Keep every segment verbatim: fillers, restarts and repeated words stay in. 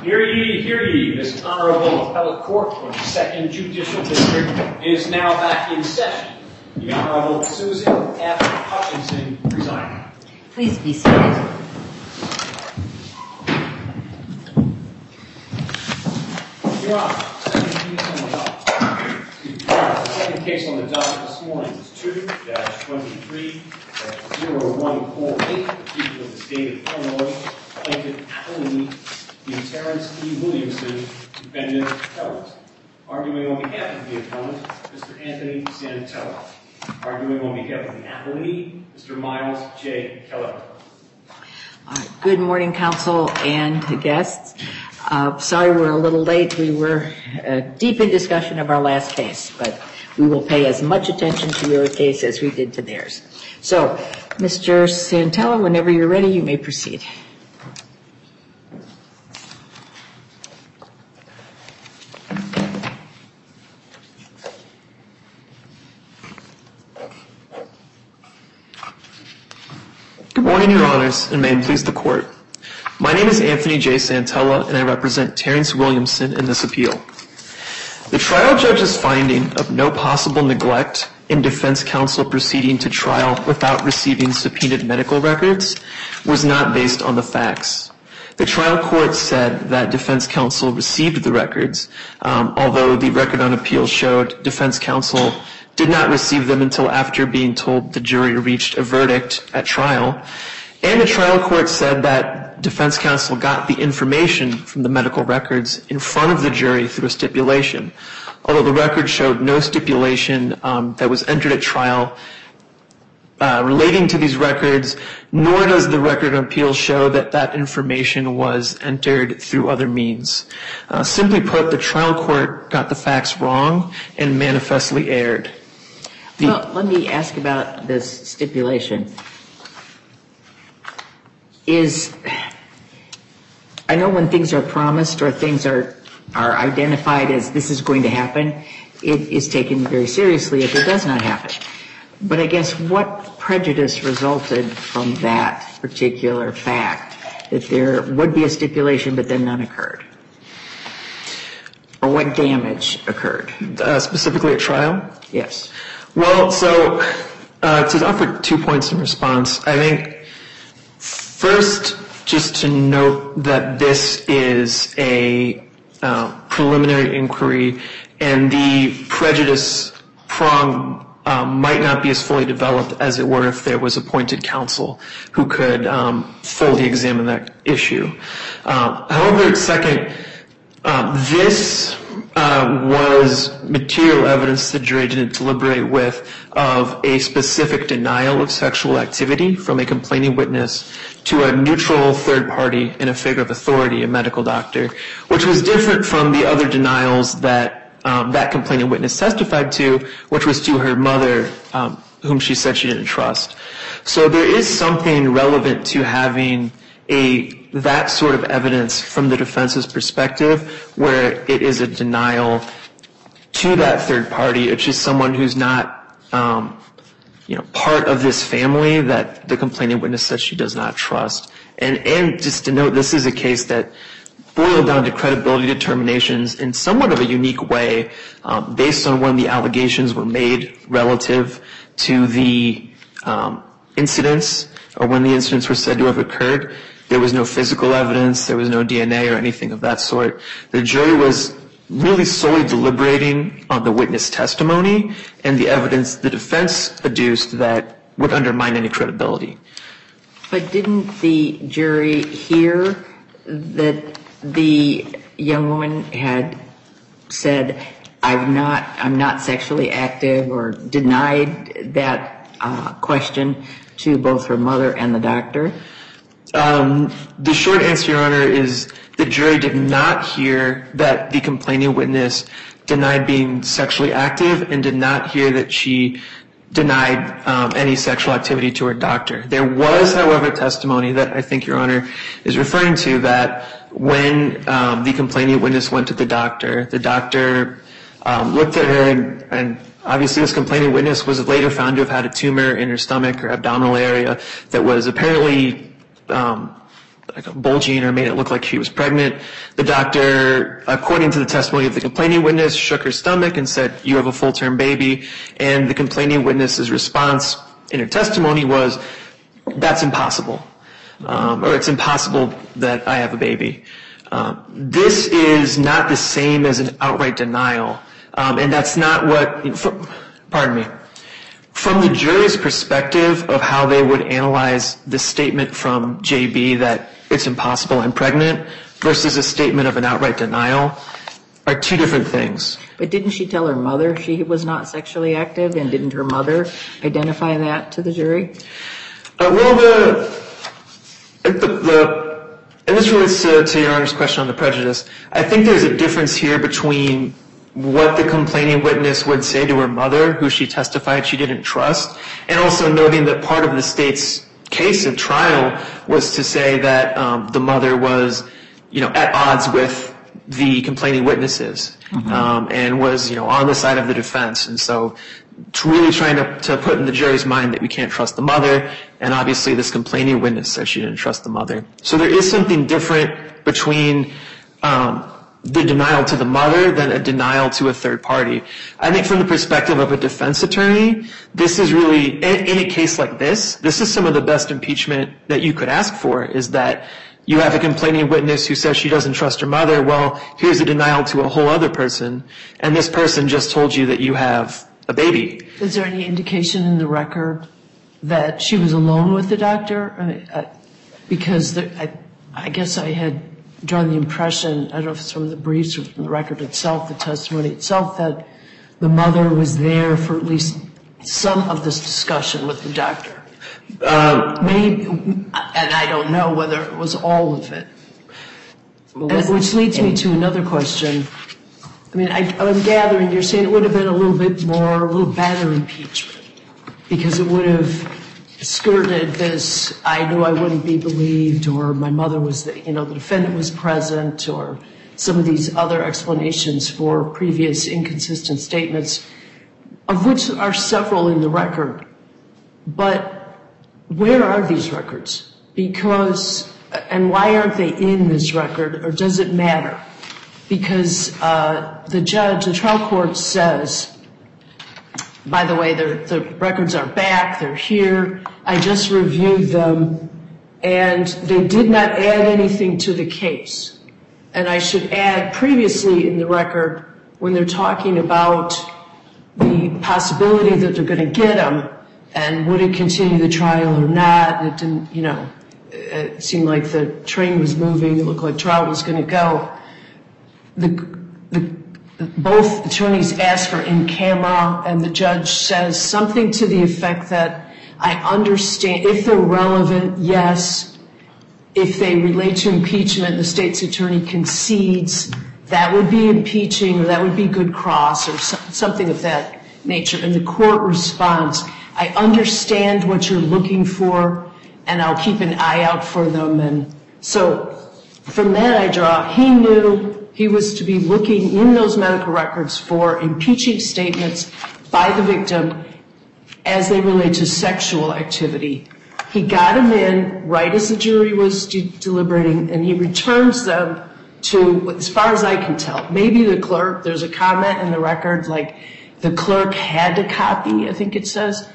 Hear ye, hear ye. This Honorable Appellate Court of the Second Judicial District is now back in session. The Honorable Susan F. Hutchinson presiding. Please be seated. Your Honor, the second case on the docket this morning is two dash twenty-three dash zero one four eight, the people of the state of Illinois, plaintiff appellee, the Terrence E. Williamson, defendant appellant. Arguing on behalf of the appellant, Mister Anthony Santella. Arguing on behalf of the appellee, Mister Miles J. Keller. All right. Good morning, counsel and guests. Uh, sorry we're a little late. We were uh, deep in discussion of our last case, but we will pay as much attention to your case as we did to theirs. So, Mister Santella, whenever you're ready, you may proceed. Good morning, Your Honors, and may it please the Court. My name is Anthony J. Santella, and I represent Terrence Williamson in this appeal. The trial judge's finding of no possible neglect in defense counsel proceeding to trial without receiving subpoenaed medical records was not based on the facts. The trial court said that defense counsel received the records, um, although the record on appeal showed defense counsel did not receive them until after being told the jury reached a verdict at trial. And the trial court said that defense counsel got the information from the medical records in front of the jury through a stipulation, although the record showed no stipulation um, that was entered at trial uh, relating to these records, nor does the record on appeal show that that information was entered through other means. Uh, simply put, the trial court got the facts wrong and manifestly erred. The Well, let me ask about this stipulation. Is, I know when things are promised or things are, are identified as this is going to happen, it is taken very seriously if it does not happen. But I guess what prejudice resulted from that particular fact, that there would be a stipulation but then none occurred? Or what damage occurred? Uh, specifically at trial? Yes. Well, so uh, to offer two points in response, I think first, just to note that this is a uh, preliminary inquiry, and the prejudice prong um, might not be as fully developed as it were if there was appointed counsel who could um, fully examine that issue. Uh, however, second, uh, this uh, was material evidence the jury didn't deliberate with of a specific denial of sexual activity from a complaining witness to a neutral third party in a figure of authority, a medical doctor, which was different from the other denials that um, that complaining witness testified to, which was to her mother, um, whom she said she didn't trust. So there is something relevant to having a that sort of evidence from the defense's perspective where it is a denial to that third party. It's just someone who's not um, you know, part of this family that the complaining witness says she does not trust. And, and just to note, this is a case that boiled down to credibility determinations in somewhat of a unique way um, based on when the allegations were made relative to the um, incidents or when the incidents were said to have occurred. There was no physical evidence, there was no D N A or anything of that sort. The jury was really solely deliberating on the witness testimony and the evidence the defense adduced that would undermine any credibility. But didn't the jury hear that the young woman had said, I'm not, I'm not sexually active, or denied that uh, question to both her mother and the doctor? Um, the short answer, Your Honor, is the jury did not hear that the complaining witness denied being sexually active and did not hear that she denied um, any sexual activity to her doctor. There was, however, testimony that I think Your Honor is referring to that when um, the complaining witness went to the doctor, the doctor um, looked at her and, and obviously this complaining witness was later found to have had a tumor in her stomach or abdominal area that was apparently um, like a bulging or made it look like she was pregnant. The doctor, according to the testimony of the complaining witness, shook her stomach and said, "You have a full-term baby." And the complaining witness's response in her testimony was, "That's impossible," um, or "It's impossible that I have a baby." Um, this is not the same as an outright denial, um, and that's not what, for, pardon me, from the jury's perspective of how they would analyze the statement from J B that it's impossible I'm pregnant versus a statement of an outright denial are two different things. But didn't she tell her mother she was not sexually active, and didn't her mother identify that to the jury? Uh, well, the, the, the and this relates to, to Your Honor's question on the prejudice. I think there's a difference here between what the complaining witness would say to her mother, who she testified she didn't trust, and also noting that part of the state's case at trial was to say that um, the mother was, you know, at odds with the complaining witnesses, mm-hmm. um, and was, you know, on the side of the defense. And so really trying to, to put in the jury's mind that we can't trust the mother, and obviously this complaining witness said she didn't trust the mother. So there is something different between um, the denial to the mother than a denial to a third party. I think from the perspective of a defense attorney, this is really, in, in a case like this, this is some of the best impeachment that you could ask for, is that you have a complaining witness who says she doesn't trust her mother. Well, here's a denial to a whole other person, and this person just told you that you have a baby. Is there any indication in the record that she was alone with the doctor? I mean, uh, because there, I, I guess I had drawn the impression, I don't know if it's from the briefs or from the record itself, the testimony itself, that the mother was there for at least some of this discussion with the doctor. Um, Maybe, and I don't know whether it was all of it. And, which leads me to another question. I mean, I, I'm gathering you're saying it would have been a little bit more, a little better impeachment, because it would have skirted this, I knew I wouldn't be believed, or my mother was, the, you know, the defendant was present, or some of these other explanations for previous inconsistent statements, of which are several in the record. But where are these records? Because, and why aren't they in this record, or does it matter? Because uh, the judge, the trial court says, by the way, the records are back, they're here, I just reviewed them, and they did not add anything to the case. And I should add, previously in the record, when they're talking about the possibility that they're going to get them, and would it continue the trial or not, it didn't, you know, it seemed like the train was moving, it looked like trial was going to go. The, the, both attorneys asked for in camera, and the judge says something to the effect that I understand, if they're relevant, yes. If they relate to impeachment, the state's attorney concedes, that would be impeaching, or that would be good cross, or so, something of that nature. And the court responds, I understand what you're looking for, and I'll keep an eye out for them. And so from that I draw, he knew he was to be looking in those medical records for impeaching statements by the victim as they relate to sexual activity. He got them in right as the jury was de- deliberating, and he returns them to, as far as I can tell, maybe the clerk, there's a comment in the record like the clerk had to copy, I think it says,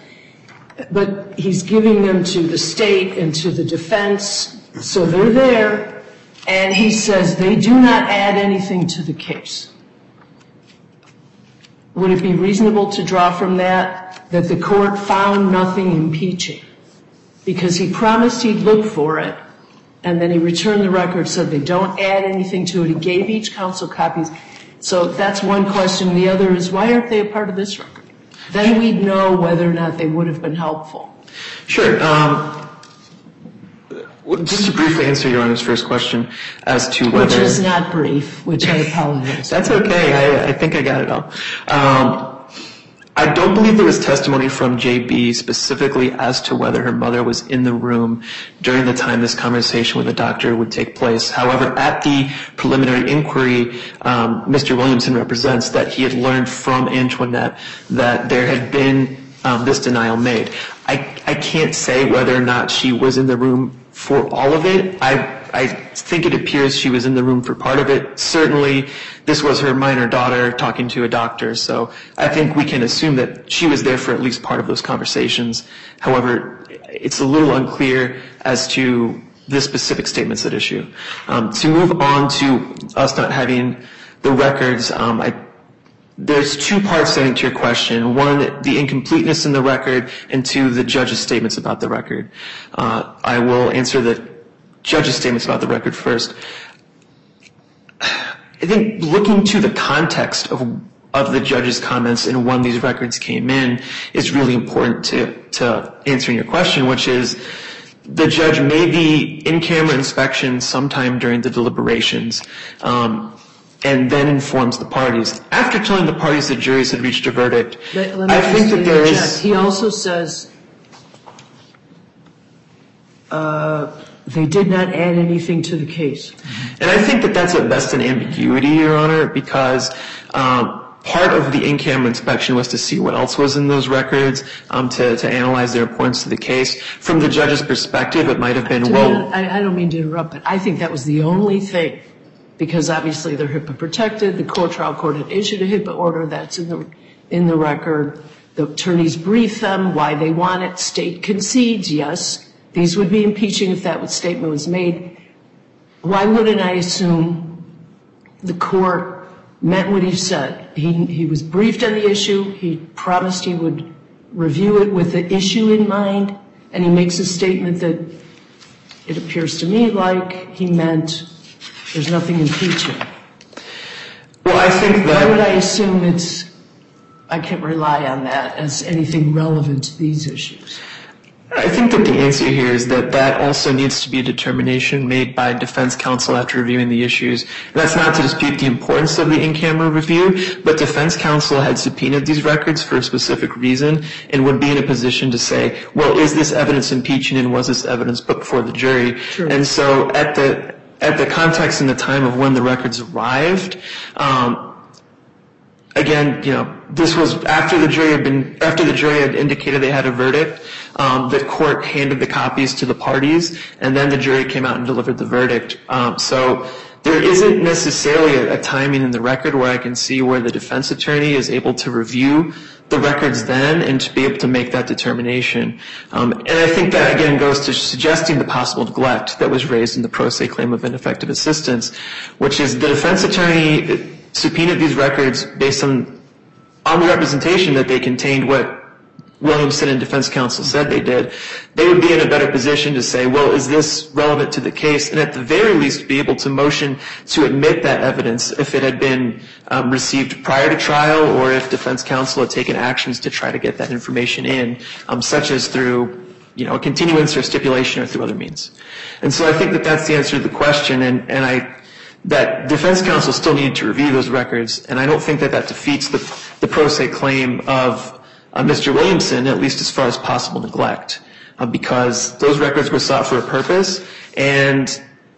but he's giving them to the state and to the defense, so they're there. And he says they do not add anything to the case. Would it be reasonable to draw from that that the court found nothing impeaching? Because he promised he'd look for it, and then he returned the record, said they don't add anything to it. He gave each counsel copies. So that's one question. The other is, why aren't they a part of this record? Then we'd know whether or not they would have been helpful. Sure. Um, just to briefly answer Your Honor's first question as to whether... Which is not brief, which I apologize. That's okay. I, I think I got it all. Um, I don't believe there was testimony from J B specifically as to whether her mother was in the room during the time this conversation with the doctor would take place. However, at the preliminary inquiry, um, Mister Williamson represents that he had learned from Antoinette that there had been um, this denial made. I, I can't say whether or not she was in the room for all of it. I, I think it appears she was in the room for part of it. Certainly, this was her minor daughter talking to a doctor, so I think we can assume that she was there for at least part of those conversations. However, it's a little unclear as to the specific statements at issue. Um, to move on to us not having the records, um, I, there's two parts I think to your question. One, the incompleteness in the record, and two, the judge's statements about the record. Uh, I will answer the judge's statements about the record first. I think looking to the context of of the judge's comments and when these records came in is really important to, to answering your question, which is the judge made the in-camera inspection sometime during the deliberations, um, and then informs the parties. After telling the parties the juries had reached a verdict, Let, let me I think that there interject. is... He also says uh, they did not add anything to the case. And I think that that's at best an ambiguity, Your Honor, because um, part of the in-camera inspection was to see what else was in those records, um, to, to analyze their importance to the case. From the judge's perspective, it might have been, To well... me, I, I don't mean to interrupt, but I think that was the only thing, because obviously they're HIPAA protected. The court trial court had issued a HIPAA order that's in the in the record. The attorneys brief them why they want it. State concedes, yes, these would be impeaching if that statement was made. Why wouldn't I assume the court meant what he said? He, he was briefed on the issue. He promised he would review it with the issue in mind, and he makes a statement that it appears to me like he meant there's nothing impeaching. Well, I think that... Why would I assume it's, I can't rely on that as anything relevant to these issues? I think that the answer here is that that also needs to be a determination made by defense counsel after reviewing the issues. And that's not to dispute the importance of the in-camera review, but defense counsel had subpoenaed these records for a specific reason and would be in a position to say, well, is this evidence impeaching and was this evidence put before the jury? True. And so at the at the context and the time of when the records arrived, um, again, you know, this was after the jury had been, after the jury had indicated they had a verdict. Um, the court handed the copies to the parties, and then the jury came out and delivered the verdict. Um, so there isn't necessarily a, a timing in the record where I can see where the defense attorney is able to review the records then and to be able to make that determination. Um, and I think that, again, goes to suggesting the possible neglect that was raised in the pro se claim of ineffective assistance, which is the defense attorney subpoenaed these records based on, on the representation that they contained what Williamson and defense counsel said they did. They would be in a better position to say, well, is this relevant to the case? And at the very least be able to motion to admit that evidence if it had been um, received prior to trial or if defense counsel had taken actions to try to get that information in, um, such as through, you know, a continuance or stipulation or through other means. And so I think that that's the answer to the question, and, and I, that defense counsel still needed to review those records, and I don't think that that defeats the, the pro se claim of Uh, Mister Williamson, at least as far as possible neglect, uh, because those records were sought for a purpose, and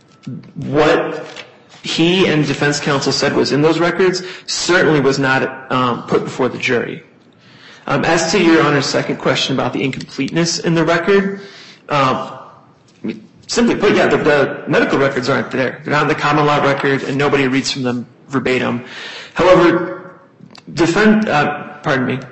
what he and defense counsel said was in those records certainly was not um, put before the jury. Um, as to Your Honor's second question about the incompleteness in the record, um, simply put, yeah, the, the medical records aren't there. They're not in the common law record, and nobody reads from them verbatim. However, defend, uh, pardon me,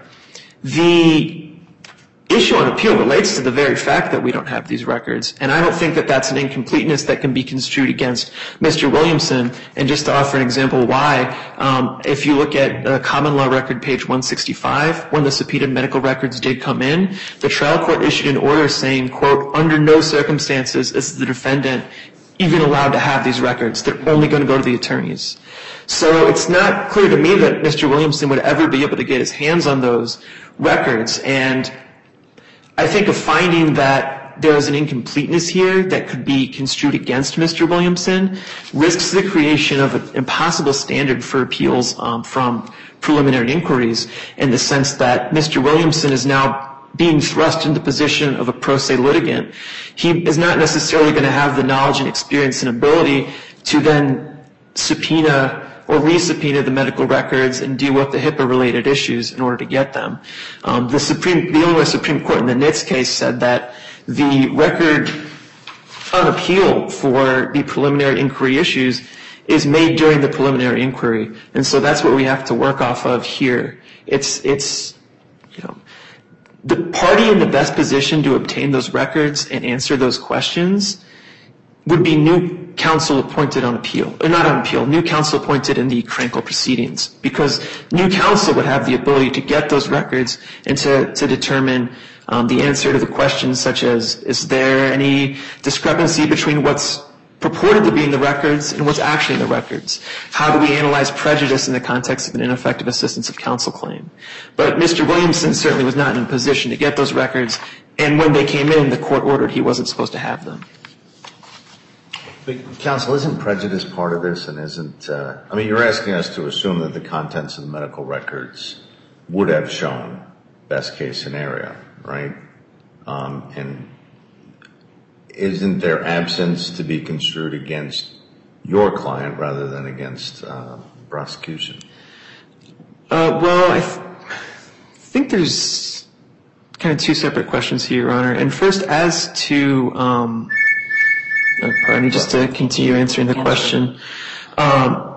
the issue on appeal relates to the very fact that we don't have these records, and I don't think that that's an incompleteness that can be construed against Mister Williamson. And just to offer an example why, um, if you look at uh, common law record page one sixty-five, when the subpoenaed medical records did come in, the trial court issued an order saying, quote, under no circumstances is the defendant even allowed to have these records. They're only going to go to the attorneys. So it's not clear to me that Mister Williamson would ever be able to get his hands on those records. And I think a finding that there is an incompleteness here that could be construed against Mister Williamson risks the creation of an impossible standard for appeals um, from preliminary inquiries, in the sense that Mister Williamson is now being thrust into the position of a pro se litigant. He is not necessarily going to have the knowledge and experience and ability to then subpoena or re-subpoena the medical records and deal with the HIPAA-related issues in order to get them. Um, the Supreme, the Illinois Supreme Court in the Nitz case said that the record on appeal for the preliminary inquiry issues is made during the preliminary inquiry. And so that's what we have to work off of here. It's, it's, you know, the party in the best position to obtain those records and answer those questions would be new counsel appointed on appeal, or not on appeal, new counsel appointed in the Krenkel proceedings, because new counsel would have the ability to get those records and to, to determine um, the answer to the questions such as, is there any discrepancy between what's purported to be in the records and what's actually in the records? How do we analyze prejudice in the context of an ineffective assistance of counsel claim? But Mister Williamson certainly was not in a position to get those records, and when they came in, the court ordered he wasn't supposed to have them. But, counsel, isn't prejudice part of this, and isn't, uh, I mean, you're asking us to assume that the contents of the medical records would have shown best case scenario, right? Um, and isn't their absence to be construed against your client rather than against uh, prosecution? Uh, well, I th- think there's kind of two separate questions here, Your Honor. And first, as to, um, oh, pardon me, just to continue answering the question. Um,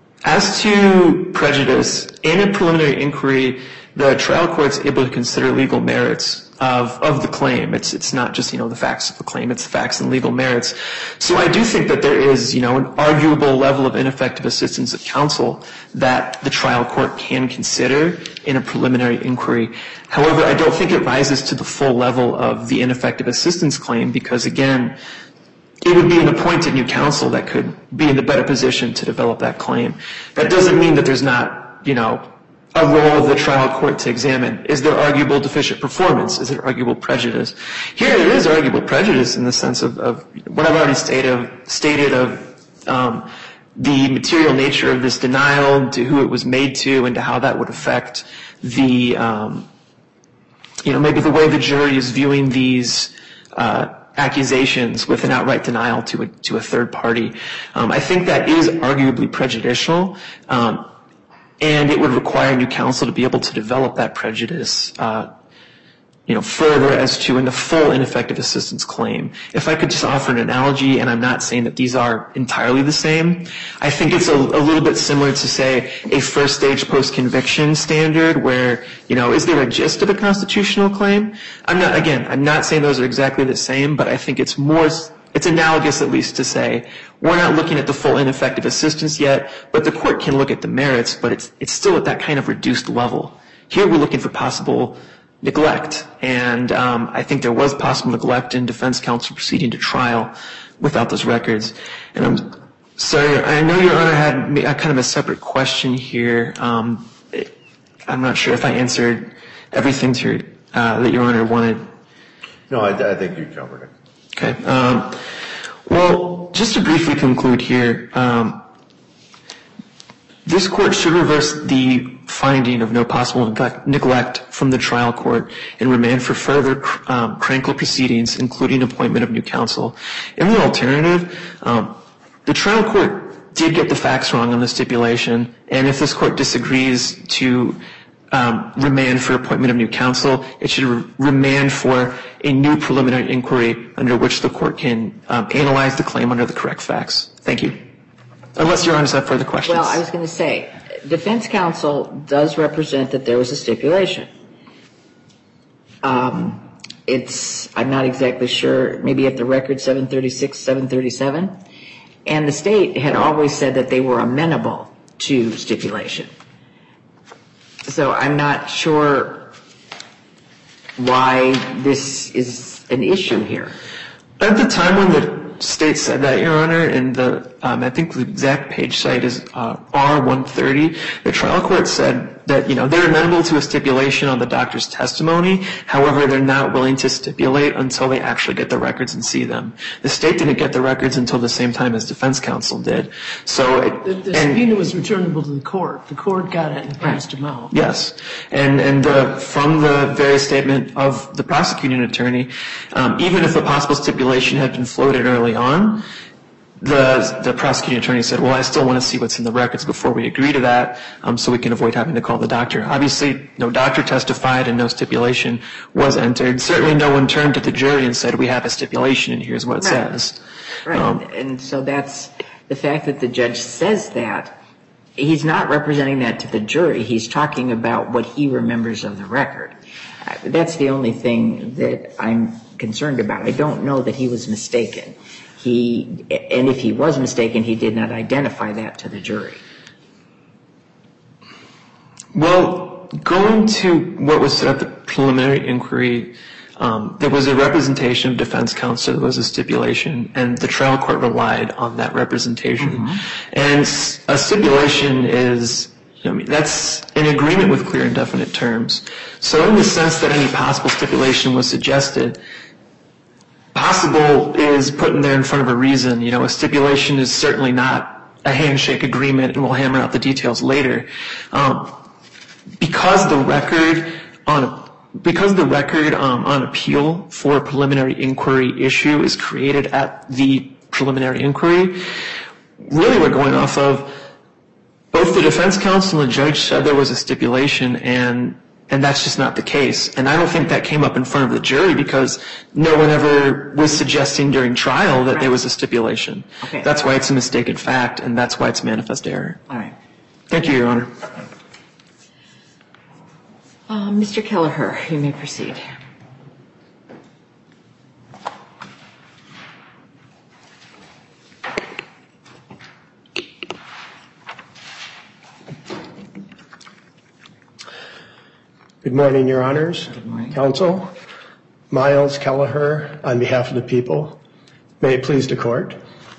as to prejudice, in a preliminary inquiry, the trial court's able to consider legal merits of, of the claim. It's, it's not just, you know, the facts of the claim, it's the facts and legal merits. So I do think that there is, you know, an arguable level of ineffective assistance of counsel that the trial court can consider in a preliminary inquiry. However, I don't think it rises to the full level of the ineffective assistance claim because, again, it would be an appointed new counsel that could be in the better position to develop that claim. That doesn't mean that there's not, you know, a role of the trial court to examine. Is there arguable deficient performance? Is there arguable prejudice? Here there is arguable prejudice in the sense of, of what I've already stated, stated of um, the material nature of this denial, to who it was made to, and to how that would affect the, um, you know, maybe the way the jury is viewing these uh, accusations with an outright denial to a, to a third party. Um, I think that is arguably prejudicial. Um, And it would require new counsel to be able to develop that prejudice, uh, you know, further as to in the full ineffective assistance claim. If I could just offer an analogy, and I'm not saying that these are entirely the same, I think it's a, a little bit similar to, say, a first stage post-conviction standard where, you know, is there a gist of a constitutional claim? I'm not, again, I'm not saying those are exactly the same, but I think it's more, it's analogous at least to say, we're not looking at the full ineffective assistance yet, but the court can look at the merits, but it's it's still at that kind of reduced level. Here we're looking for possible neglect, and um, I think there was possible neglect in defense counsel proceeding to trial without those records. And I'm sorry, I know Your Honor had a kind of a separate question here. Um, I'm not sure if I answered everything to, uh, that Your Honor wanted. No, I, I think you covered it. Okay. Um, well, just to briefly conclude here, um, this court should reverse the finding of no possible neglect from the trial court and remand for further um, Krenkel proceedings, including appointment of new counsel. In the alternative, um, the trial court did get the facts wrong on the stipulation, and if this court disagrees to Um, remand for appointment of new counsel, it should re- remand for a new preliminary inquiry under which the court can um, analyze the claim under the correct facts. Thank you. Unless Your Honor has further questions. Well, I was going to say, defense counsel does represent that there was a stipulation. Um, it's, I'm not exactly sure, maybe at the record seven thirty-six, seven thirty-seven. And the state had always said that they were amenable to stipulation. So I'm not sure why this is an issue here. At the time when the state said that, Your Honor, and the um, I think the exact page site is uh, R one thirty, the trial court said that, you know, they're amenable to a stipulation on the doctor's testimony. However, they're not willing to stipulate until they actually get the records and see them. The state didn't get the records until the same time as defense counsel did. So it, The, the and, subpoena was returnable to the court. The court got it and passed them out. Yes, and and uh, from the very statement of the prosecuting attorney, um, even if a possible stipulation had been floated early on, the the prosecuting attorney said, well, I still want to see what's in the records before we agree to that, um, so we can avoid having to call the doctor. Obviously, no doctor testified and no stipulation was entered. Certainly no one turned to the jury and said, we have a stipulation and here's what it Right. says. Right, Um, and so that's the fact that the judge says that. He's not representing that to the jury. He's talking about what he remembers of the record. Uh, That's the only thing that I'm concerned about. I don't know that he was mistaken. He, and if he was mistaken, he did not identify that to the jury. Well, going to what was said at the preliminary inquiry, um, there was a representation of defense counsel, there was a stipulation, and the trial court relied on that representation. Mm-hmm. And a stipulation is, I mean, that's an agreement with clear and definite terms. So in the sense that any possible stipulation was suggested, possible is put in there in front of a reason. You know, a stipulation is certainly not a handshake agreement, and we'll hammer out the details later. Um, because the record on because the record um, on appeal for a preliminary inquiry issue is created at the preliminary inquiry, really we're going off of both the defense counsel and the judge said there was a stipulation, and and that's just not the case. And I don't think that came up in front of the jury because no one ever was suggesting during trial that Right. there was a stipulation. Okay. That's why it's a mistaken fact, and that's why it's manifest error. All right. Thank you, Your Honor. Uh, Mister Kelleher, you may proceed. Good morning, Your Honors. Good morning. Counsel, Miles Kelleher, on behalf of the people. May it please the court.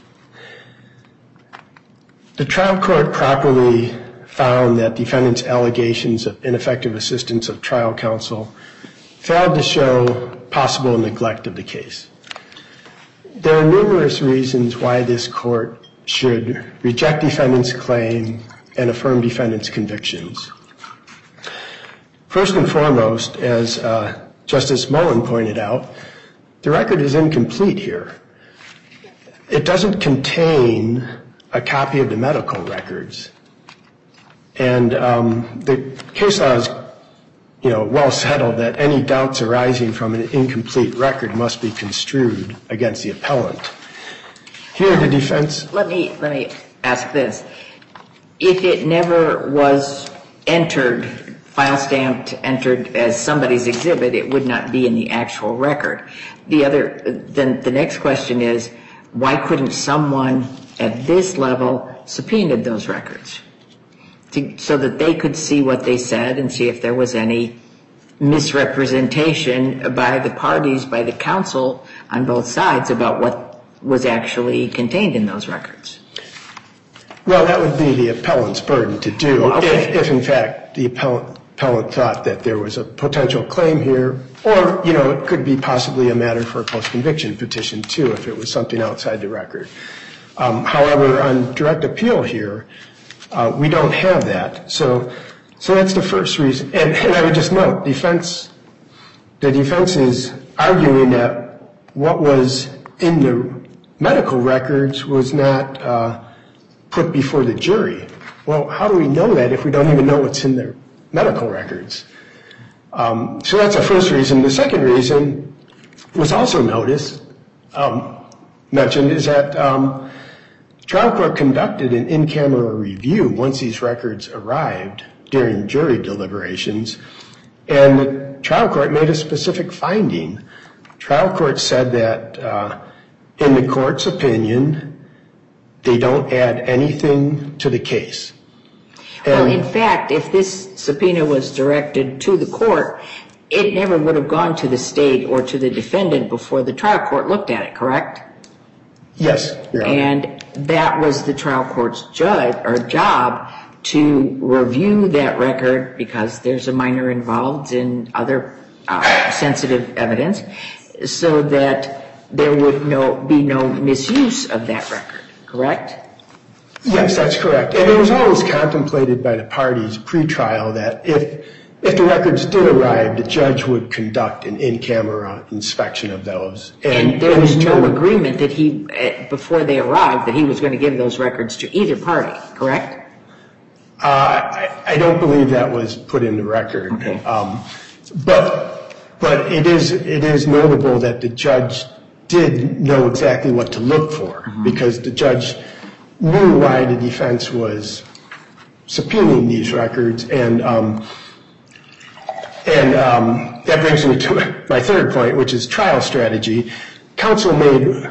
The trial court properly found that defendant's allegations of ineffective assistance of trial counsel failed to show possible neglect of the case. There are numerous reasons why this court should reject defendant's claim and affirm defendant's convictions. First and foremost, as uh, Justice Mullen pointed out, the record is incomplete here. It doesn't contain a copy of the medical records. And um, the case law is, you know, well settled that any doubts arising from an incomplete record must be construed against the appellant. Here, the defense... Let me, let me ask this. If it never was entered, file stamped, entered as somebody's exhibit, it would not be in the actual record. The other, then the next question is, why couldn't someone at this level subpoenaed those records? To, so that they could see what they said and see if there was any misrepresentation by the parties, by the counsel on both sides about what was actually contained in those records. Well, that would be the appellant's burden to do, Okay. if, if in fact the appellant, appellant thought that there was a potential claim here, or, you know, it could be possibly a matter for a post-conviction petition too, if it was something outside the record. Um, however, on direct appeal here, Uh, we don't have that. So so that's the first reason. And, and I would just note, defense, the defense is arguing that what was in the medical records was not uh, put before the jury. Well, how do we know that if we don't even know what's in their medical records? Um, so that's the first reason. The second reason was also noticed, um, mentioned, is that um, trial court conducted an in-camera review once these records arrived during jury deliberations, and the trial court made a specific finding. Trial court said that, uh, in the court's opinion, they don't add anything to the case. Well, And- in fact, if this subpoena was directed to the court, it never would have gone to the state or to the defendant before the trial court looked at it, correct? Yes, Your Honor. And that was the trial court's judge or job to review that record because there's a minor involved in other uh, sensitive evidence, so that there would no be no misuse of that record, correct? Yes, that's correct. And it was always contemplated by the parties pre-trial that if if the records did arrive, the judge would conduct an in-camera inspection of those. And, and there and was no determine, agreement that he, uh, before they arrived, that he was going to give those records to either party, correct? Uh, I, I don't believe that was put in the record. Okay. Um, but but it is it is notable that the judge did know exactly what to look for, mm-hmm. because the judge knew why the defense was subpoenaing these records, and um, and um, that brings me to my third point, which is trial strategy. Counsel made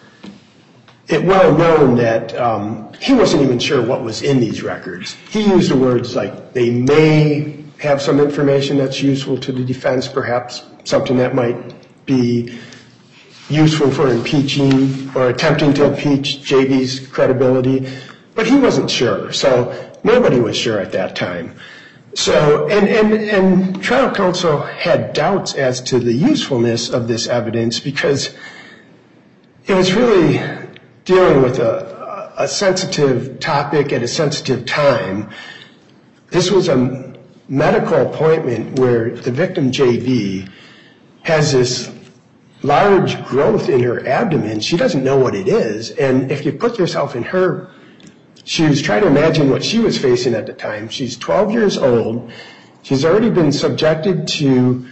it well known that um, he wasn't even sure what was in these records. He used the words like, they may have some information that's useful to the defense, perhaps something that might be useful for impeaching or attempting to impeach J B's credibility, but he wasn't sure. So nobody was sure at that time. So, and, and, and trial counsel had doubts as to the usefulness of this evidence, because it was really dealing with a, a sensitive topic at a sensitive time. This was a medical appointment where the victim, J B, has this large growth in her abdomen. She doesn't know what it is. And if you put yourself in her shoes, try to imagine what she was facing at the time. She's twelve years old. She's already been subjected to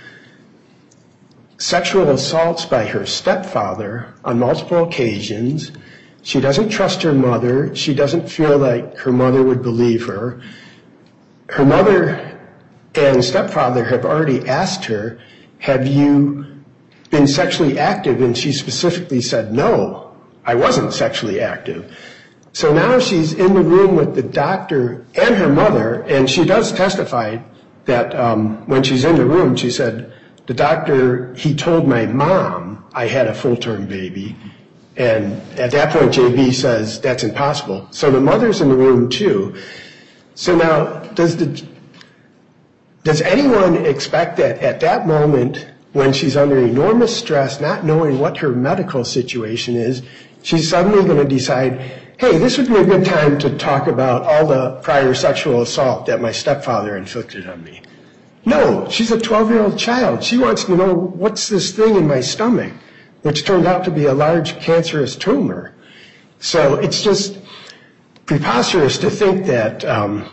sexual assaults by her stepfather on multiple occasions. She doesn't trust her mother. She doesn't feel like her mother would believe her. Her mother and stepfather have already asked her, have you been sexually active? And she specifically said, no, I wasn't sexually active. So now she's in the room with the doctor and her mother, and she does testify that um, when she's in the room, she said, the doctor, he told my mom I had a full-term baby. And at that point, J B says, that's impossible. So the mother's in the room too. So now, does the does anyone expect that at that moment, when she's under enormous stress, not knowing what her medical situation is, she's suddenly going to decide, hey, this would be a good time to talk about all the prior sexual assault that my stepfather inflicted on me? No, she's a twelve-year-old child. She wants to know, what's this thing in my stomach, which turned out to be a large cancerous tumor. So it's just preposterous to think that, um,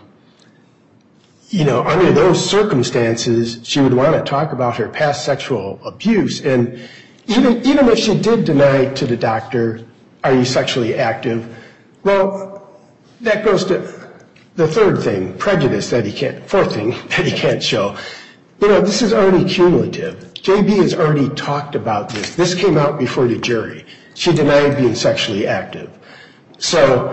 you know, under those circumstances, she would want to talk about her past sexual abuse. And even, even if she did deny to the doctor, are you sexually active? Well, that goes to the third thing, prejudice that he can't, fourth thing that he can't show. You know, this is already cumulative. J B has already talked about this. This came out before the jury. She denied being sexually active. So,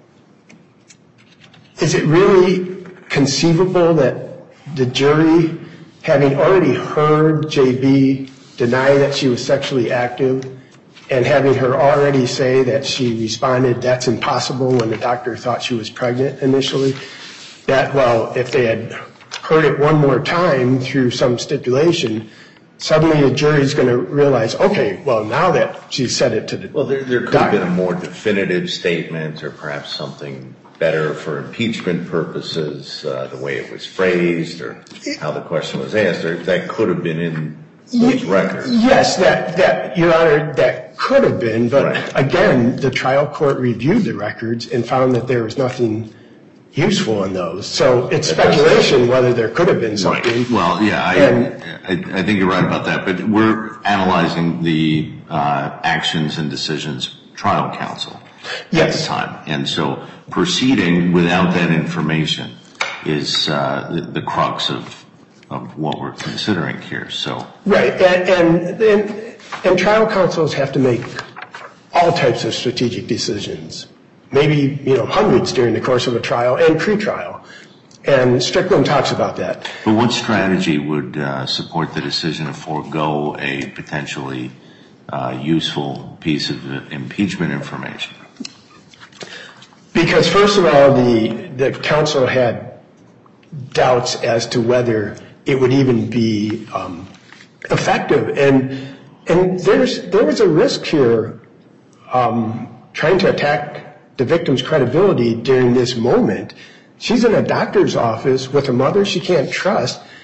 is it really conceivable that the jury, having already heard J B deny that she was sexually active, and having her already say that she responded, that's impossible, when the doctor thought she was pregnant initially, that, well, if they had heard it one more time through some stipulation, suddenly the jury's going to realize, okay, well, now that she said it to the Well, there, there could doctor. have been a more definitive statement, or perhaps something better for impeachment purposes, uh, the way it was phrased, or how the question was asked, or that could have been in those records. Yes, that, that, Your Honor, that could have been, but Right. again, the trial court reviewed the records and found that there was nothing useful in those. So it's speculation whether there could have been something. Right. Well, yeah, I, And- I, I think you're right about that. But we're analyzing the uh, actions and decisions trial counsel Yes. at the time, and so proceeding without that information is uh, the, the crux of of what we're considering here. So Right, and, and, and, and trial counsels have to make all types of strategic decisions, maybe, you know, hundreds during the course of a trial and pre-trial. And Strickland talks about that. But what strategy would uh, support the decision to forego a potentially uh, useful piece of impeachment information? Because first of all, the, the counsel had doubts as to whether it would even be um, effective. And, and there's, there was a risk here um, trying to attack the victim's credibility during this moment. She's in a doctor's office with a mother she can't trust.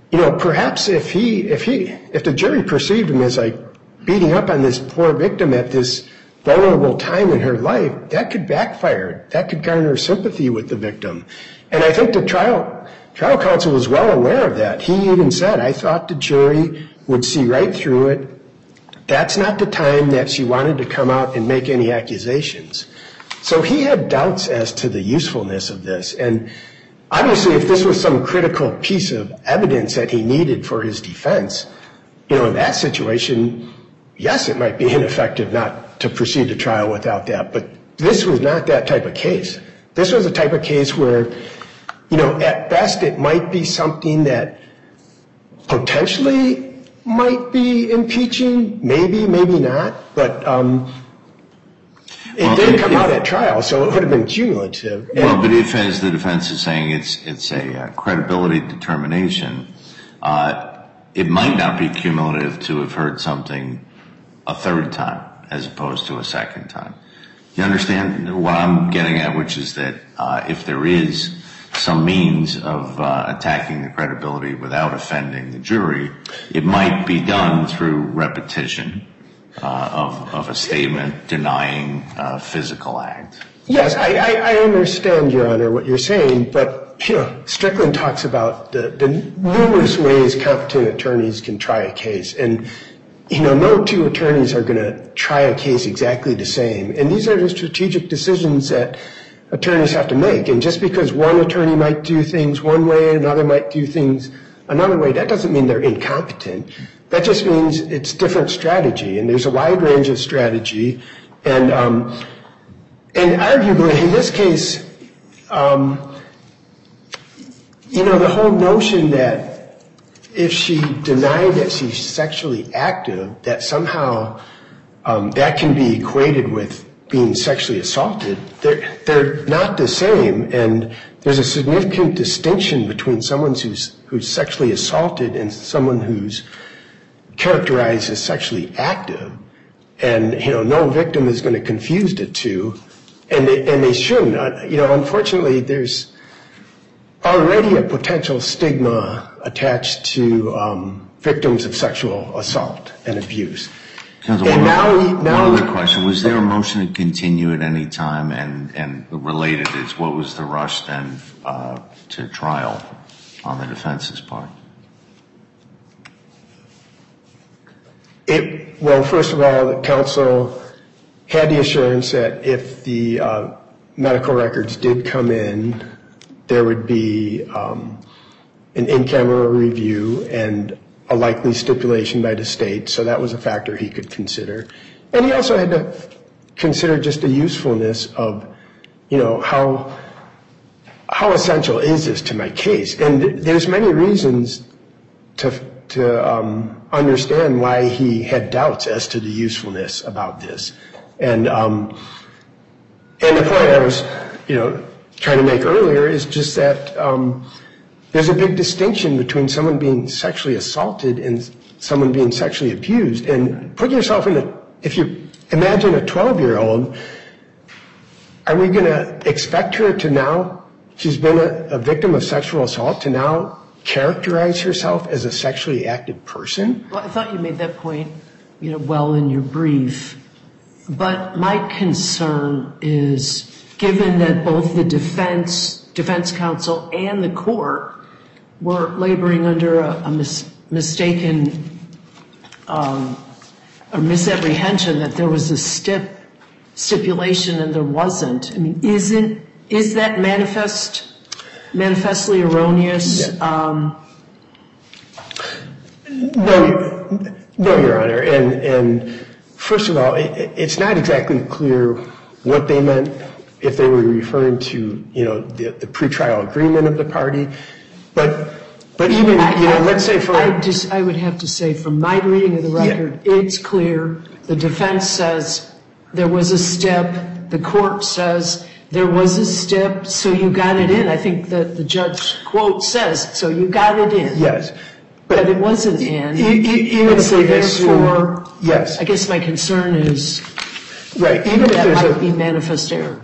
you know, perhaps if he, if he, if the jury perceived him as like beating up on this poor victim at this vulnerable time in her life, that could backfire. That could garner sympathy with the victim. And I think the trial trial counsel was well aware of that. He even said, I thought the jury would see right through it. That's not the time that she wanted to come out and make any accusations. So he had doubts as to the usefulness of this. And obviously, if this was some critical piece of evidence that he needed for his defense, you know, in that situation, yes, it might be ineffective not to proceed to trial without that. But this was not that type of case. This was a type of case where, you know, at best it might be something that potentially might be impeaching, maybe, maybe not. But um, it well, did if, come if, out at trial, so it would have been cumulative. Well, and, but if, as the defense is saying, it's it's a uh, credibility determination, uh, it might not be cumulative to have heard something a third time as opposed to a second time. You understand what I'm getting at, which is that uh, if there is some means of uh, attacking the credibility without offending the jury, it might be done through repetition uh, of, of a statement denying a physical act. Yes, I, I, I understand, Your Honor, what you're saying, but you know, Strickland talks about the, the numerous ways competent attorneys can try a case, and you know, no two attorneys are going to try a case exactly the same, and these are the strategic decisions that attorneys have to make. And just because one attorney might do things one way and another might do things another way, that doesn't mean they're incompetent. That just means it's different strategy, and there's a wide range of strategy. And um, and arguably, in this case, um, you know, the whole notion that if she denied that she's sexually active, that somehow um, that can be equated with being sexually assaulted, they're, they're not the same. And there's a significant distinction between someone who's, who's sexually assaulted and someone who's characterized as sexually active. And, you know, no victim is going to confuse the two, and they, and they shouldn't. Uh, you know, unfortunately, there's already a potential stigma attached to um, victims of sexual assault and abuse. Counsel, and one, now, he, now one other question. Was there a motion to continue at any time? And, and related is, what was the rush then uh, to trial on the defense's part? It, well, first of all, the counsel had the assurance that if the uh, medical records did come in, there would be um, an in-camera review and a likely stipulation by the state, so that was a factor he could consider. And he also had to consider just the usefulness of, you know, how how essential is this to my case? And there's many reasons to to um, understand why he had doubts as to the usefulness about this. And um, and the point I was, you know, trying to make earlier is just that um, there's a big distinction between someone being sexually assaulted and someone being sexually abused. And put yourself in a, if you imagine a twelve-year-old, are we going to expect her to now, she's been a, a victim of sexual assault, to now characterize herself as a sexually active person? Well, I thought you made that point, you know, well in your brief. But my concern is, given that both the defense, defense counsel and the court were laboring under a, a mis, mistaken um, or misapprehension that there was a stip, stipulation and there wasn't. I mean, isn't is that manifest, manifestly erroneous? Yeah. Um, no, no, Your Honor. And and first of all, it, it's not exactly clear what they meant, if they were referring to, you know, the, the pretrial agreement of the party. But but even, you know, let's say for... I just, I would have to say, from my reading of the record, yeah. It's clear. The defense says there was a stip. The court says there was a stip, so you got it in. I think that the judge, quote, says, so you got it in. Yes. But, but it wasn't in. E- e- even if so we therefore, assume, yes. I guess my concern is right. Even if that there's might a, be manifest error.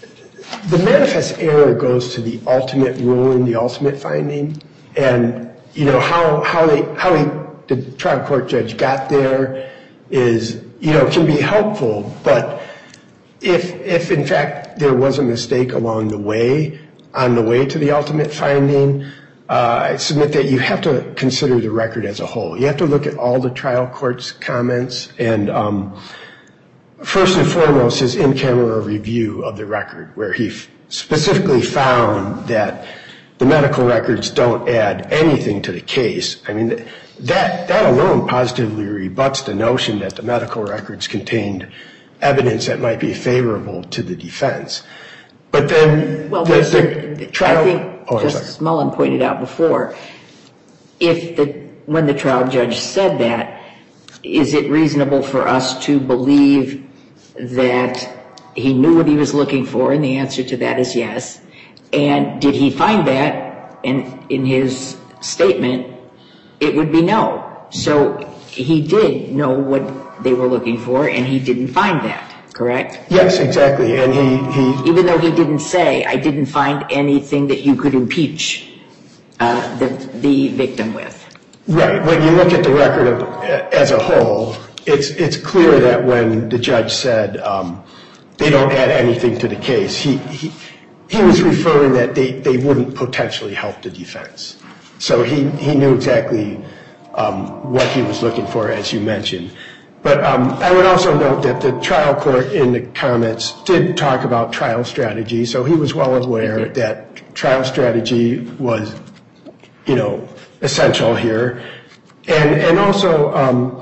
The manifest error goes to the ultimate ruling, the ultimate finding, and you know, how, how they, how he, the trial court judge got there is, you know, can be helpful, but if, if in fact there was a mistake along the way, on the way to the ultimate finding, uh, I submit that you have to consider the record as a whole. You have to look at all the trial court's comments, and um, first and foremost his in-camera review of the record, where he f- specifically found that the medical records don't add anything to the case. I mean, that, that alone positively rebuts the notion that the medical records contained evidence that might be favorable to the defense. But then Well, the, the, the trial... I think oh, Justice Mullen pointed out before, if the, when the trial judge said that, is it reasonable for us to believe that he knew what he was looking for? And the answer to that is yes. And did he find that? And in his statement, it would be no. So he did know what they were looking for, and he didn't find that, correct? Yes, exactly. And he, he Even though he didn't say, I didn't find anything that you could impeach uh, the, the victim with. Right. When you look at the record of, as a whole, it's it's clear that when the judge said um, they don't add anything to the case, he he, he was referring that they, they wouldn't potentially help the defense. So he, he knew exactly um, what he was looking for, as you mentioned. But um, I would also note that the trial court in the comments did talk about trial strategy, so he was well aware that trial strategy was, you know, essential here. And and also, um,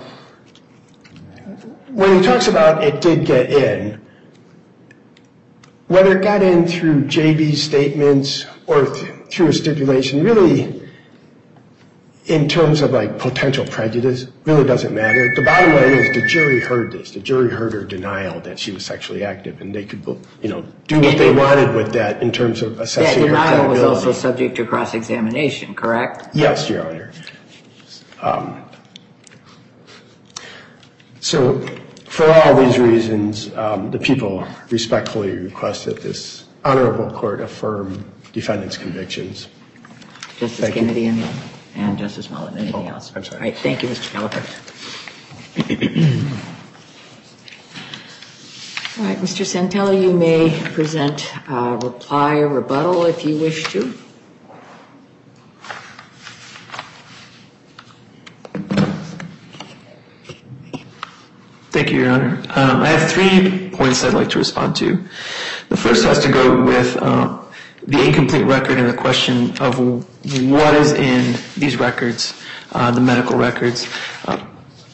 when he talks about it did get in, whether it got in through J B's statements or th- through a stipulation, really, in terms of like potential prejudice, really doesn't matter. The bottom line is the jury heard this. The jury heard her denial that she was sexually active, and they could, you know, do what they wanted with that in terms of assessing her credibility. That denial was also subject to cross-examination, correct? Yes, Your Honor. Um, so, for all these reasons, um, the people respectfully request that this honorable court affirm defendant's convictions. Justice Thank you. Kennedy and, and Justice Mullen, anything Oh, else? I'm sorry. All right, thank you, Mister Gallagher. All right, Mister Santella, you may present a reply or rebuttal if you wish to. Thank you, Your Honor. Um, I have three points I'd like to respond to. The first has to go with uh, the incomplete record and the question of what is in these records, uh, the medical records. Uh,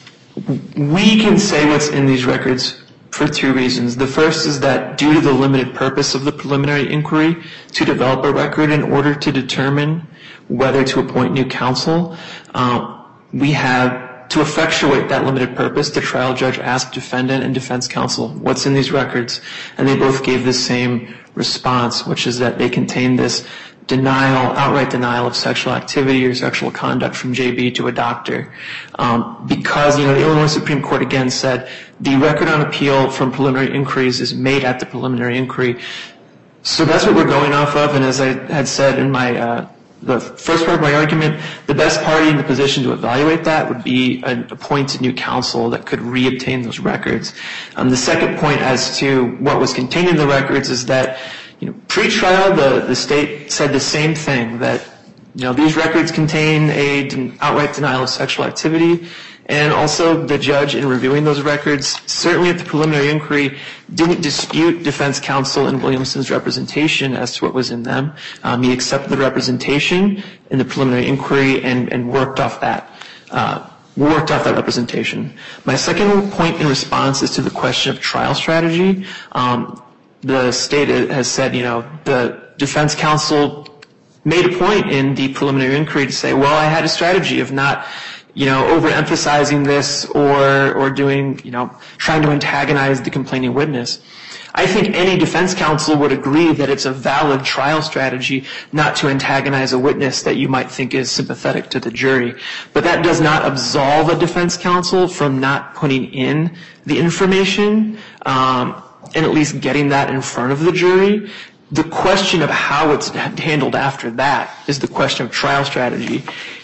we can say what's in these records for two reasons. The first is that due to the limited purpose of the preliminary inquiry to develop a record in order to determine whether to appoint new counsel, uh, we have to effectuate that limited purpose, the trial judge asked defendant and defense counsel, what's in these records? And they both gave the same response, which is that they contain this denial, outright denial of sexual activity or sexual conduct from J B to a doctor. Um, because, you know, the Illinois Supreme Court again said the record on appeal from preliminary inquiries is made at the preliminary inquiry. So that's what we're going off of. And as I had said in my, uh, the first part of my argument, the best party in the position to evaluate that would be an appointed new counsel that could re-obtain those records. Um, the second point as to what was contained in the records is that, you know, pre-trial, the, the state said the same thing, that, you know, these records contain a den- outright denial of sexual activity. And also the judge in reviewing those records, certainly at the preliminary inquiry, didn't dispute defense counsel and Williamson's representation as to what was in them. Um, he accepted the representation in the preliminary inquiry and, and worked off that, uh, worked off that representation. My second point in response is to the question of trial strategy. Um, the state has said, you know, the defense counsel made a point in the preliminary inquiry to say, well, I had a strategy of not, you know, overemphasizing this or or doing, you know, trying to antagonize the complaining witness. I think any defense counsel would agree that it's a valid trial strategy not to antagonize a witness that you might think is sympathetic to the jury. But that does not absolve a defense counsel from not putting in the information um, and at least getting that in front of the jury. The question of how it's handled after that is the question of trial strategy.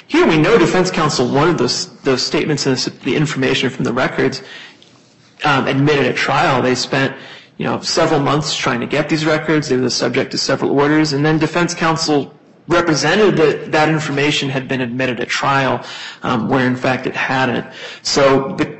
Here we know defense counsel wanted those those statements and the information from the records um, admitted at trial. They spent, you know, several months trying to get these records. They were the subject to several orders, and then defense counsel represented that that information had been admitted at trial, um, where in fact it hadn't. So the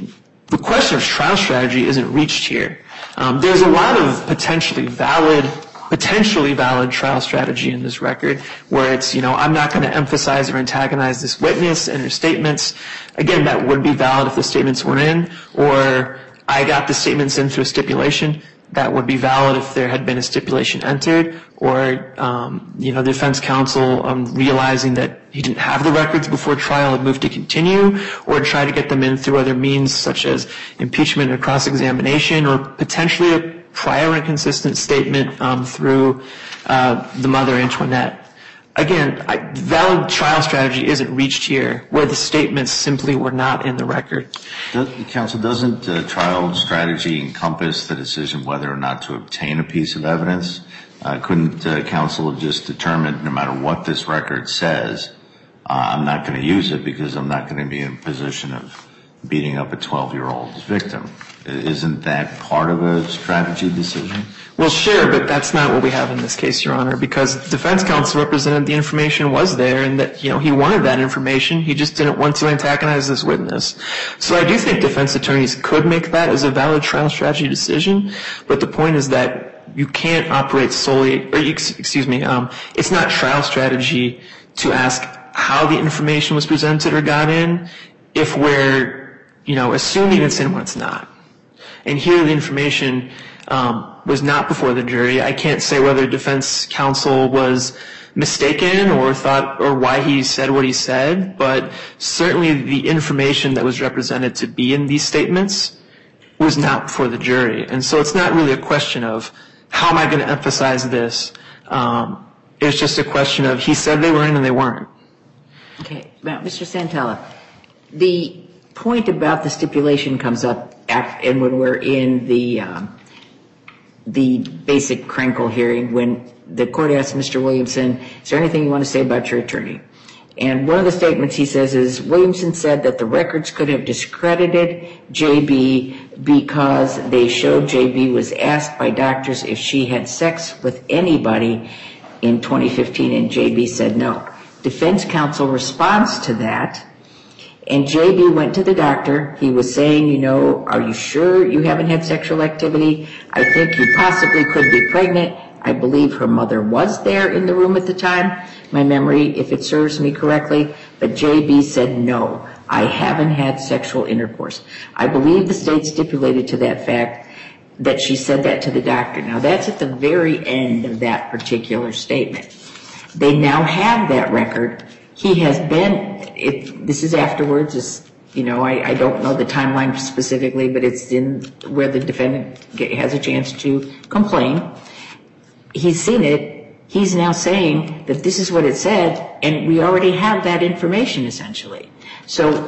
the question of trial strategy isn't reached here. Um, there's a lot of potentially valid, potentially valid trial strategy in this record, where it's, you know, I'm not going to emphasize or antagonize this witness and her statements. Again, that would be valid if the statements were in, or I got the statements in through a stipulation. That would be valid if there had been a stipulation entered, or, um, you know, the defense counsel um, realizing that he didn't have the records before trial had moved to continue, or try to get them in through other means such as impeachment or cross-examination, or potentially a prior inconsistent statement um, through uh, the mother, Antoinette. Again, I, valid trial strategy isn't reached here, where the statements simply were not in the record. Does, counsel, doesn't uh, trial strategy encompass the decision whether or not to obtain a piece of evidence? Uh, couldn't uh, counsel have just determined, no matter what this record says, uh, I'm not going to use it because I'm not going to be in a position of beating up a twelve-year-old's victim? Isn't that part of a strategy decision? Well, sure, but that's not what we have in this case, Your Honor, because defense counsel represented the information was there, and that, you know, he wanted that information. He just didn't want to antagonize this witness. So I do think defense attorneys could make that as a valid trial strategy decision, but the point is that you can't operate solely, or excuse me, um, it's not trial strategy to ask how the information was presented or got in if we're, you know, assuming it's in when it's not. And here the information um, was not before the jury. I can't say whether defense counsel was mistaken or thought, or why he said what he said, but certainly the information that was represented to be in these statements was not before the jury. And so it's not really a question of how am I going to emphasize this. Um, it's just a question of he said they were in and they weren't. Okay. Now, Mister Santella, the point about the stipulation comes up after, and when we're in the um, the basic Krenkel hearing, when the court asks Mister Williamson, is there anything you want to say about your attorney? And one of the statements he says is, Williamson said that the records could have discredited J B because they showed J B was asked by doctors if she had sex with anybody in twenty fifteen, and J B said no. Defense counsel responds to that, and J B went to the doctor. He was saying, you know, are you sure you haven't had sexual activity? I think you possibly could be pregnant. I believe her mother was there in the room at the time, my memory, if it serves me correctly. But J B said, no, I haven't had sexual intercourse. I believe the state stipulated to that fact that she said that to the doctor. Now, that's at the very end of that particular statement. They now have that record. He has been, it, this is afterwards, it's, you know, I, I don't know the timeline specifically, but it's in where the defendant has a chance to complain. He's seen it. He's now saying that this is what it said, and we already have that information, essentially. So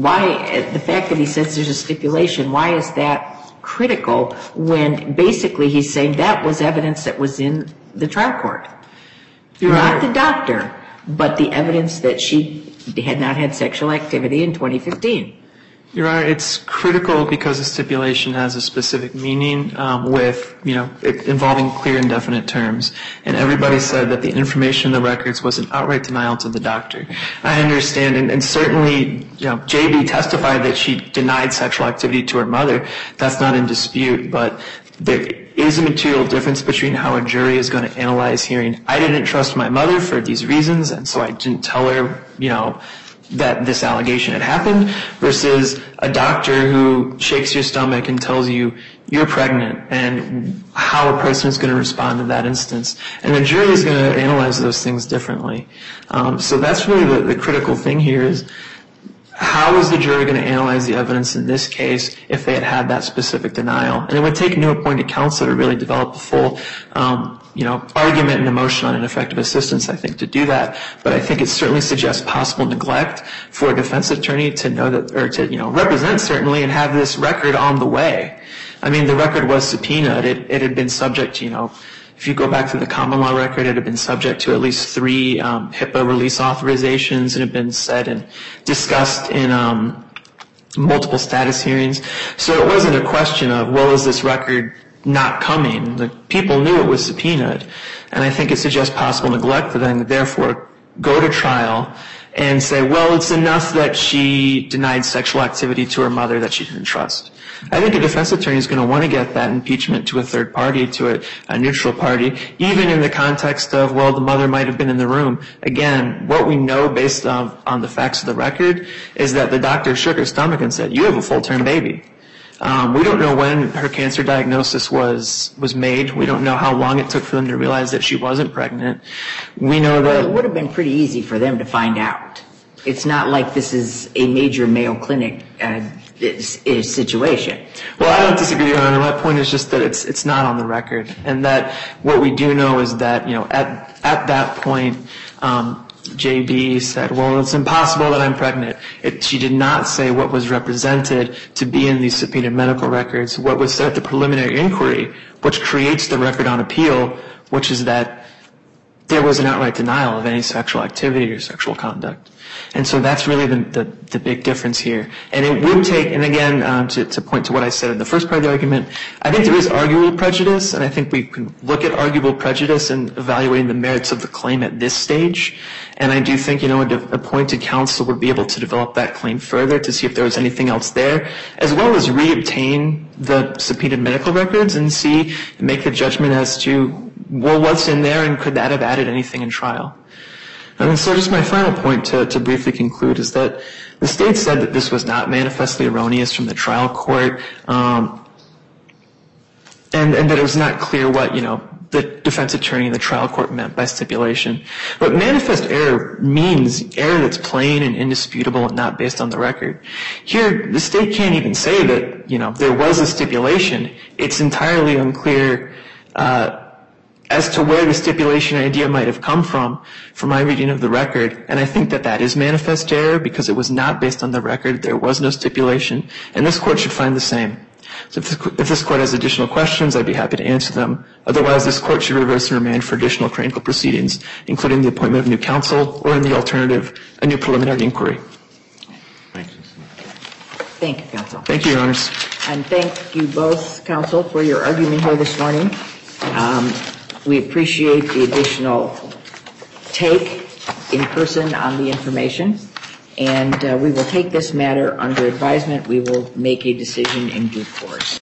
why, the fact that he says there's a stipulation, why is that critical when basically he's saying that was evidence that was in the trial court? You're not right. The doctor, but the evidence that she had not had sexual activity in twenty fifteen. You're right. It's critical because the stipulation has a specific meaning um, with, you know, it involving clear and definite terms. And everybody said that the information in the records was an outright denial to the doctor. I understand, and, and certainly, you know, J B testified that she denied sexual activity to her mother. That's not in dispute, but there is a material difference between how a jury is going to analyze hearing. I didn't trust my mother for these reasons, and so I didn't tell her, you know, that this allegation had happened, versus a doctor who shakes your stomach and tells you you're pregnant, and how a person is going to respond to that instance. And the jury is going to analyze those things differently. Um, so that's really the, the critical thing here is, how is the jury going to analyze the evidence in this case if they had had that specific denial? And it would take new appointed counsel to really develop a full, um, you know, argument and emotion on ineffective assistance, I think, to do that. But I think it certainly suggests possible neglect for a defense attorney to know that, or to, you know, represent certainly and have this record on the way. I mean, the record was subpoenaed. It, it had been subject to, you know, If you go back to the common law record, it had been subject to at least three um, HIPAA release authorizations and had been said and discussed in um, multiple status hearings. So it wasn't a question of, well, is this record not coming? The people knew it was subpoenaed. And I think it suggests possible neglect to then therefore go to trial and say, well, it's enough that she denied sexual activity to her mother that she didn't trust. I think a defense attorney is going to want to get that impeachment to a third party, to a, a neutral party, even in the context of, well, the mother might have been in the room. Again, what we know based on, on the facts of the record is that the doctor shook her stomach and said, you have a full-term baby. Um, we don't know when her cancer diagnosis was was made. We don't know how long it took for them to realize that she wasn't pregnant. We know that... Well, it would have been pretty easy for them to find out. It's not like this is a major Mayo Clinic uh, is, is situation. Well, I don't disagree, Your Honor. My point is just that it's it's not on the record, and that what we do know is that, you know, at at that point, um, J B said, well, it's impossible that I'm pregnant. It, she did not say what was represented to be in these subpoenaed medical records, what was said at the preliminary inquiry, which creates the record on appeal, which is that there was an outright denial of any sexual activity or sexual conduct. And so that's really the, the, the big difference here. And it would take, and again, um, to, to point to what I said in the first part of the argument, I think there is arguable prejudice, and I think we can look at arguable prejudice in evaluating the merits of the claim at this stage. And I do think, you know, an appointed counsel would be able to develop that claim further to see if there was anything else there, as well as re-obtain the subpoenaed medical records and see, and make a judgment as to, well, what's in there and could that have added anything in trial. And so just my final point to, to briefly conclude is that the state said that this was not manifestly erroneous from the trial court, um, and, and that it was not clear what, you know, the defense attorney in the trial court meant by stipulation. But manifest error means error that's plain and indisputable and not based on the record. Here, the state can't even say that, you know, there was a stipulation. It's entirely unclear uh as to where the stipulation idea might have come from, from my reading of the record. And I think that that is manifest error because it was not based on the record. There was no stipulation. And this court should find the same. So if this, if this court has additional questions, I'd be happy to answer them. Otherwise, this court should reverse and remand for additional critical proceedings, including the appointment of new counsel or, in the alternative, a new preliminary inquiry. Thank you. Thank you, counsel. Thank you, Your Honors. And thank you both, counsel, for your argument here this morning. Um, We appreciate the additional take in person on the information, and uh, we will take this matter under advisement. We will make a decision in due course.